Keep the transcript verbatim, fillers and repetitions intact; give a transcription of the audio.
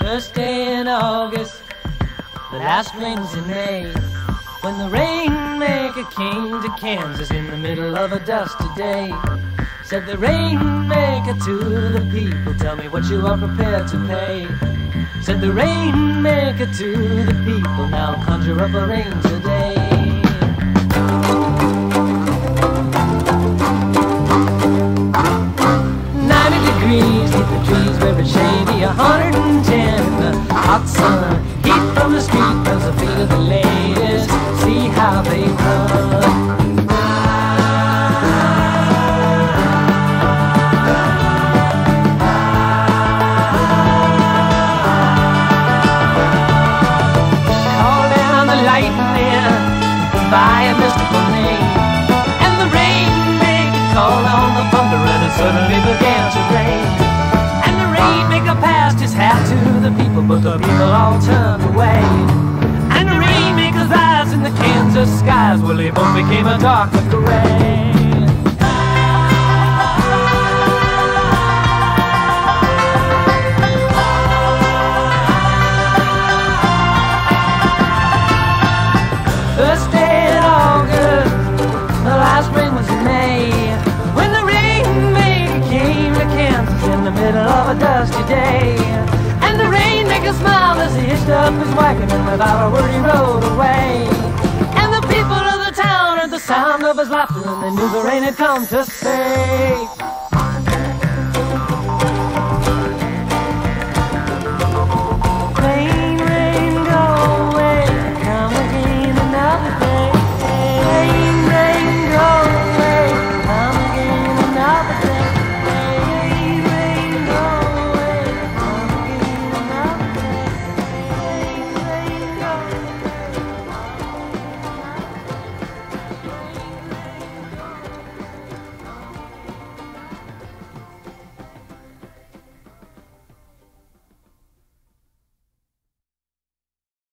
First day in August, the last rains in May, when the rainmaker came to Kansas in the middle of a dusty day. Said the rainmaker to the people, tell me what you are prepared to pay. Said the rainmaker to the people, now conjure up a rain today. Ninety degrees, keep the trees very shady. A hundred and ten in the hot sun. Heat from the street burns the feet of the ladies. See how they run. By a mystical name, and the rainmaker called on the thunder, and it suddenly began to rain. And the rainmaker passed his hat to the people, but the people all turned away. And the rainmaker's eyes in the Kansas skies, well, they both became a darker gray. First day in August, the last rain was in May, when the rainmaker came to Kansas in the middle of a dusty day. And the rainmaker smiled as he hitched up his wagon, and without a word he rode away. And the people of the town heard the sound of his laughter, and they knew the rain had come to stay.